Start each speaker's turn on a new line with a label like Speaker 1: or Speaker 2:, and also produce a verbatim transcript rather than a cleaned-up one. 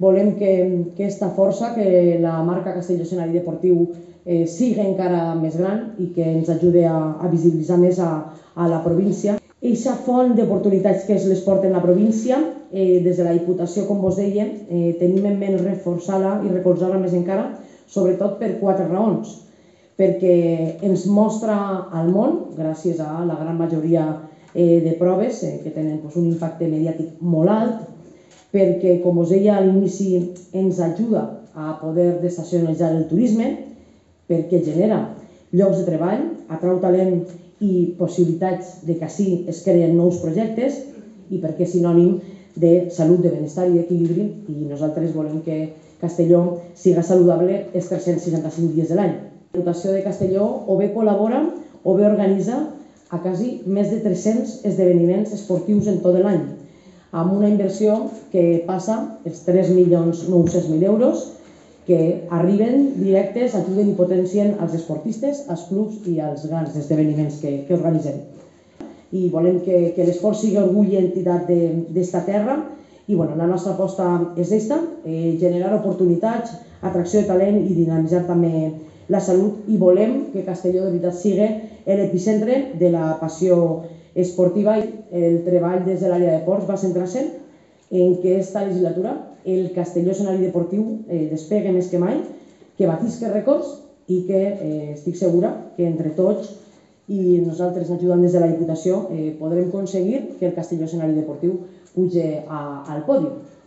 Speaker 1: volem que aquesta força, que la marca Castelló Escenari Deportiu sigui encara més gran i que ens ajudi a visibilitzar més a la província. Eixa font d'oportunitats que és l'esport en la província, des de la Diputació, com vos deia, tenim en ment reforçar-la i recolzar-la més encara, sobretot per quatre raons. Perquè ens mostra al món, gràcies a la gran majoria de proves que tenen un impacte mediàtic molt alt, perquè, com us deia a l'inici, ens ajuda a poder desestacionalitzar el turisme, perquè genera llocs de treball, atrau talent i possibilitats de que així es creen nous projectes i perquè és sinònim de salut, de benestar i d'equilibri, i nosaltres volem que Castelló siga saludable els tres-cents seixanta-cinc dies de l'any. La Diputació de Castelló o bé col·labora o bé organitza a quasi més de tres-cents esdeveniments esportius en tot l'any, amb una inversió que passa els tres milions nou-cents mil euros que arriben directes, ajuden i potencien els esportistes, els clubs i els grans esdeveniments que organitzem. I volem que l'esport sigui orgull i entitat d'esta terra i la nostra aposta és aquesta, generar oportunitats, atracció de talent i dinamitzar també la salut, i volem que Castelló de veritat sigui l'epicentre de la passió esportiva. El treball des de l'àrea de ports va centrar-se en que esta legislatura el Castelló Escenari Deportiu despegue més que mai, que batisca rècords i que estic segura que entre tots i nosaltres ajudant des de la Diputació podrem aconseguir que el Castelló Escenari Deportiu pugi al pòdium.